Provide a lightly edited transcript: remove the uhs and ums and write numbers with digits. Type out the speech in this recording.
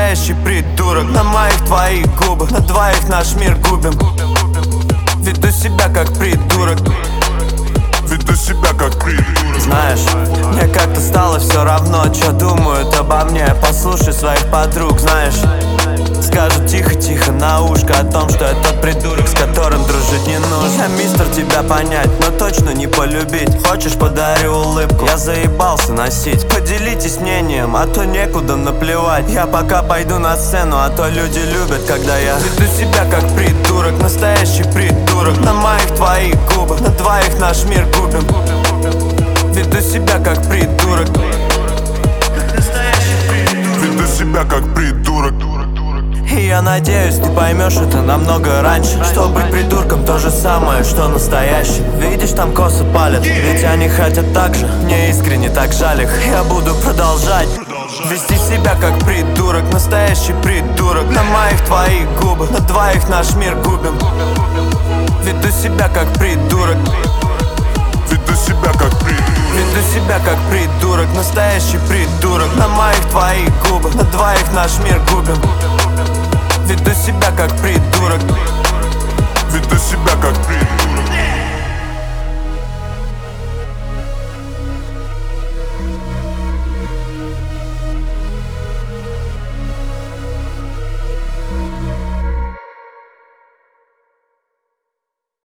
настоящий придурок. На моих твоих губах, на двоих наш мир губим. Веду себя как придурок. Веду себя как придурок. Знаешь, мне как-то стало все равно, что думают обо мне. Послушай своих подруг, знаешь, скажут тихо-тихо на ушко о том, что это тот придурок, с которым дружить не нужно. Я мистер тебя понять, но точно не полюбить. Хочешь, подарю улыбку, я заебался носить. Поделитесь мнением, а то некуда наплевать. Я пока пойду на сцену, а то люди любят, когда я веду себя как придурок, настоящий придурок. На моих твоих губах, на двоих наш мир губим. Веду себя как придурок. Веду себя как придурок. И я надеюсь, ты поймешь это намного раньше. Что быть придурком то же самое, что настоящим. Видишь, там косы палят, ведь они хотят так же. Мне искренне так жаль их. Я буду продолжать вести себя как придурок, настоящий придурок. На моих твоих губах, на двоих наш мир губим. Веду себя как придурок. Веду себя как придурок. Веду себя как придурок, настоящий придурок. На моих твоих губах, на двоих наш мир губим. Веду себя как придурок. Веду себя как придурок.